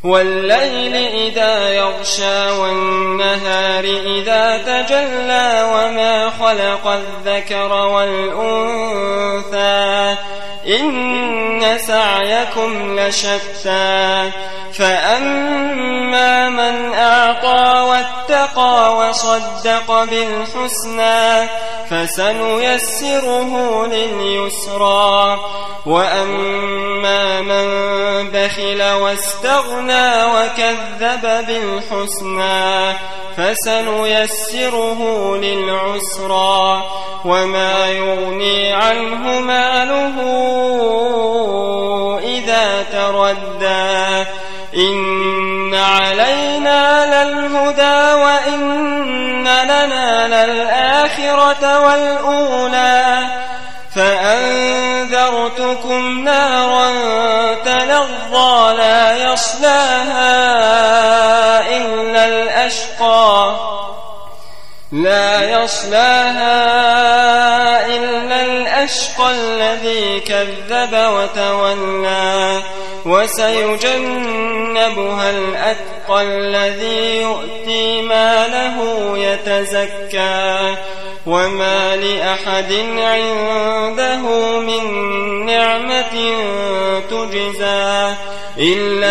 والليل إذا يغشى والنهار إذا تجلى وما خلق الذكر والأنثى إن سعيكم لشتى فأما من أعطى واتقى وصدق بالحسنى فسنيسره لليسرى وأما من بخل واستغنى وكذب بالحسنى فسنيسره للعسرى وما يغني عنه ماله إذا تردى إن علينا للهدى وإن لنا للآخرة والأولى فأنذرتكم نارا تلظى لا يصلاها إلا الأشقى الذي كذب وتولى وسيجنبها الأتقى الذي يؤتي ماله يتزكى وما لأحد عنده من نعمة تجزى إلا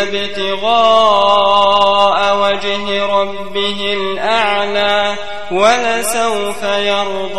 ابتغاء وجه ربه الأعلى ولسوف يرضى.